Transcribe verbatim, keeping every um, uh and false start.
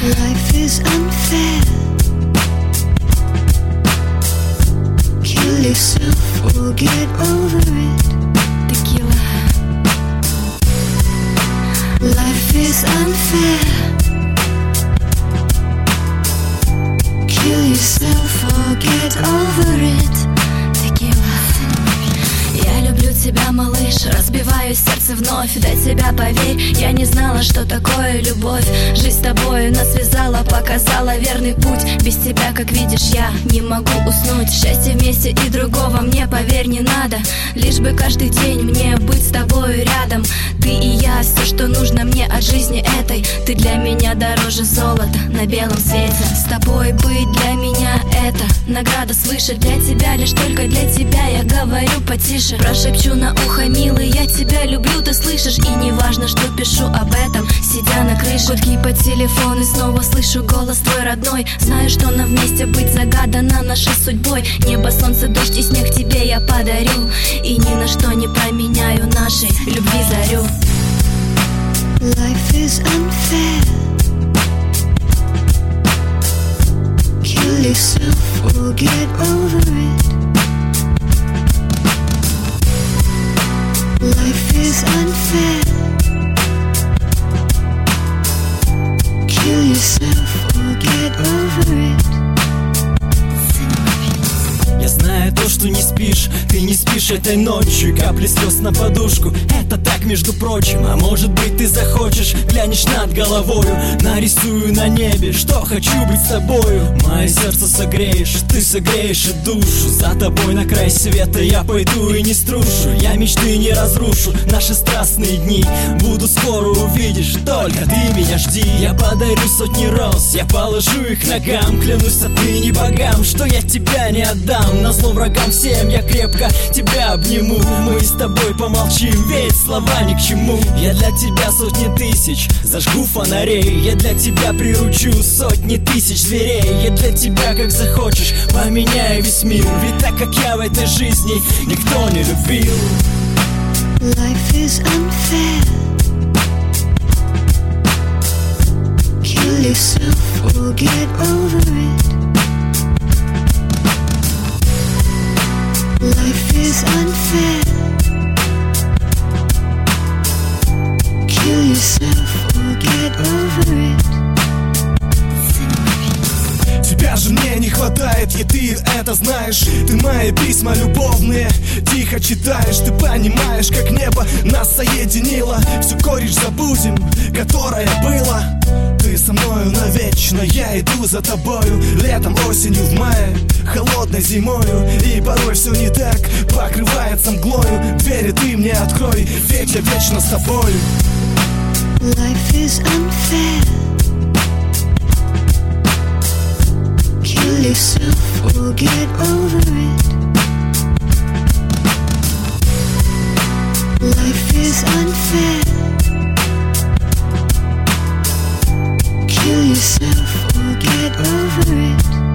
Life is unfair. Kill yourself or get over it. Tequila. Life is unfair. Kill yourself or get over it. Tequila. Я люблю тебя, малыш, разбиваю сердце вновь. До тебя, поверь, я не знала, что такое любовь. Жизнь с тобою нас связала, показала верный путь. Без тебя, как видишь, я не могу уснуть. Счастье вместе и другого мне, поверь, не надо. Лишь бы каждый день мне быть с тобою рядом. Ты и я, все, что нужно мне от жизни этой. Ты для меня дороже золота на белом свете. С тобой быть для меня это награда свыше. Для тебя, лишь только для тебя я говорю потише. Прошепчу на ухо, милый, я тебя люблю, ты слышишь? И не важно, что пишу об этом, сидя на крыше. Гудки по телефону, снова слышу голос твой родной. Знаю, что нам вместе быть загадано нашей судьбой. Небо, солнце, дождь и снег тебе я подарю. И ни на что не променяю нашей любви зарю. Life is unfair. Kill yourself or get over it. Life is unfair. Kill yourself or get over it. Я знаю то, что не спишь, ты не спишь этой ночью. Капли слез на подушку, это так, между прочим. А может быть ты захочешь, глянешь над головою. Нарисую на небе, что хочу быть с тобою. Мое сердце согреешь, ты согреешь и душу. За тобой на край света я пойду и не струшу. Я мечты не разрушу, наши страстные дни будут скоро, увидишь, только ты меня жди. Я подарю сотни роз, я положу их ногам. Клянусь отныне богам, что я тебя не отдам. Назло врагам всем я крепко тебя обниму. Мы с тобой помолчим, ведь слова ни к чему. Я для тебя сотни тысяч зажгу фонарей. Я для тебя приручу сотни тысяч зверей. Я для тебя, как захочешь, поменяю весь мир. Ведь так, как я в этой жизни, никто не любил. Life is unfair. Kill yourself or get over it. Life is unfair. Kill yourself or get over it. Тебя же мне не хватает, и ты это знаешь. Ты мои письма любовные тихо читаешь. Ты понимаешь, как небо нас соединило. Всю горечь забудем, которая была. Ты со мною навечно, я иду за тобою. Летом, осенью, в мае, холодной зимою. И порой все не так, покрывается мглою. Двери ты мне открой, ведь я вечно с тобою. Life is unfair. Kill yourself or get over it. Life is unfair. Kill yourself or get over it.